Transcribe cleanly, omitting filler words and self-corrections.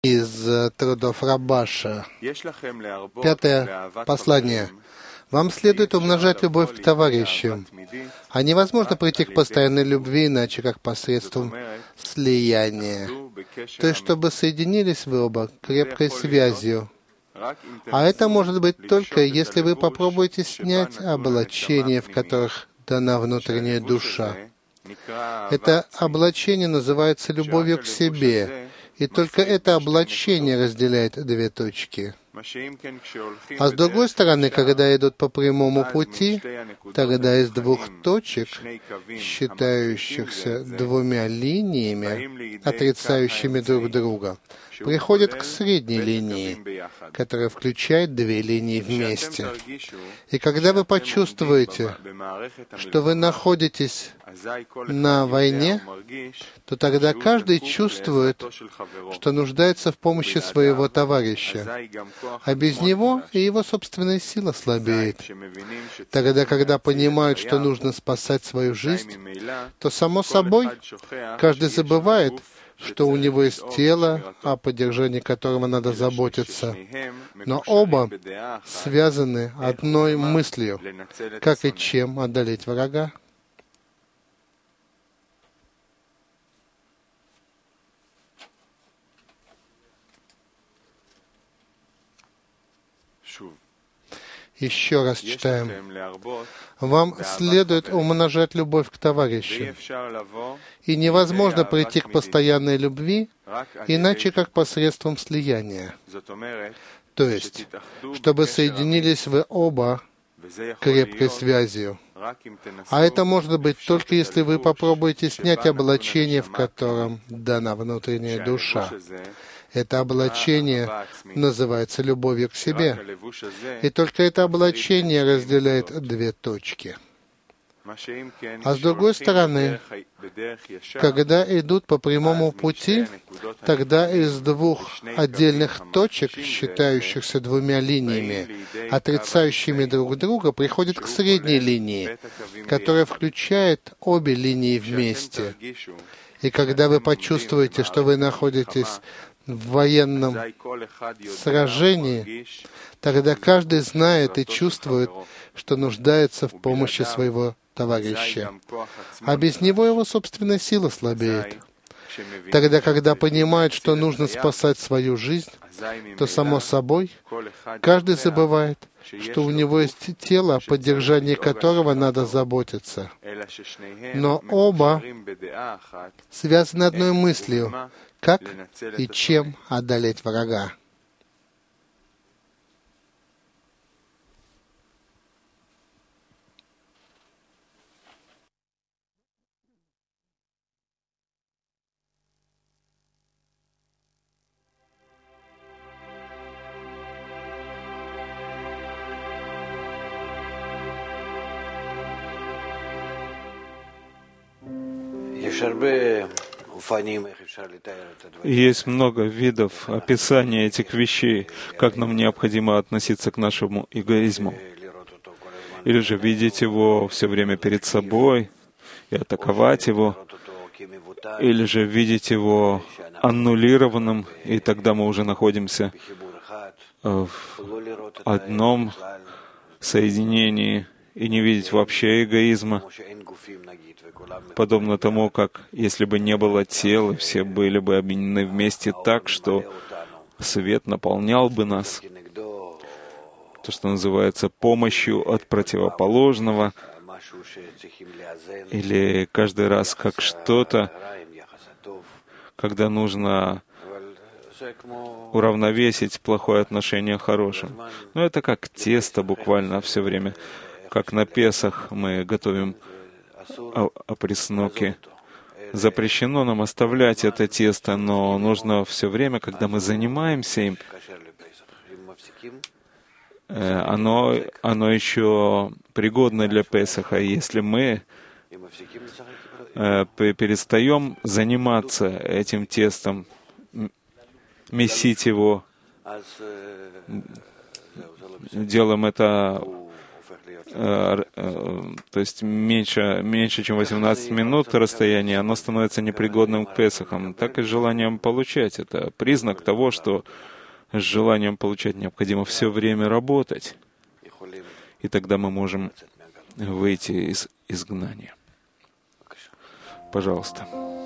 из трудов Рабаша. Пятое послание. Вам следует умножать любовь к товарищам. А невозможно прийти к постоянной любви, иначе как посредством слияния. То есть, чтобы соединились вы оба крепкой связью. А это может быть только, если вы попробуете снять облачения, в которых дана внутренняя душа. Это облачение называется любовью к себе, и только это облачение разделяет две точки. А с другой стороны, когда идут по прямому пути, тогда из двух точек, считающихся двумя линиями, отрицающими друг друга, приходят к средней линии, которая включает две линии вместе. И когда вы почувствуете, что вы находитесь на войне, то тогда каждый чувствует, что нуждается в помощи своего товарища, а без него и его собственная сила слабеет. Тогда, когда понимают, что нужно спасать свою жизнь, то, само собой, каждый забывает, что у него есть тело, о поддержании которого надо заботиться. Но оба связаны одной мыслью, как и чем одолеть врага. Еще раз читаем. Вам следует умножать любовь к товарищам. И невозможно прийти к постоянной любви, иначе как посредством слияния. То есть, чтобы соединились вы оба крепкой связью. А это может быть только если вы попробуете снять облачение, в котором дана внутренняя душа. Это облачение называется любовью к себе. И только это облачение разделяет две точки. А с другой стороны, когда идут по прямому пути, тогда из двух отдельных точек, считающихся двумя линиями, отрицающими друг друга, приходят к средней линии, которая включает обе линии вместе. И когда вы почувствуете, что вы находитесь в военном сражении, тогда каждый знает и чувствует, что нуждается в помощи своего товарища. А без него его собственная сила слабеет. Тогда, когда понимает, что нужно спасать свою жизнь, то, само собой, каждый забывает, что у него есть тело, о поддержании которого надо заботиться. Но оба связаны одной мыслью, как и чем одолеть врага. Есть много видов описания этих вещей, как нам необходимо относиться к нашему эгоизму. Или же видеть его все время перед собой и атаковать его, или же видеть его аннулированным, и тогда мы уже находимся в одном соединении, и не видеть вообще эгоизма, подобно тому, как если бы не было тел, и все были бы объединены вместе так, что свет наполнял бы нас, то, что называется помощью от противоположного, или каждый раз как что-то, когда нужно уравновесить плохое отношение хорошим. Но это как тесто буквально все время. Как на Песах мы готовим опресноки. Запрещено нам оставлять это тесто, но нужно все время, когда мы занимаемся им, оно еще пригодно для Песаха. Если мы перестаем заниматься этим тестом, месить его, делаем это то есть меньше, чем 18 минут расстояние, оно становится непригодным к Песахам. Так и с желанием получать. Это признак того, что с желанием получать необходимо все время работать. И тогда мы можем выйти из изгнания. Пожалуйста.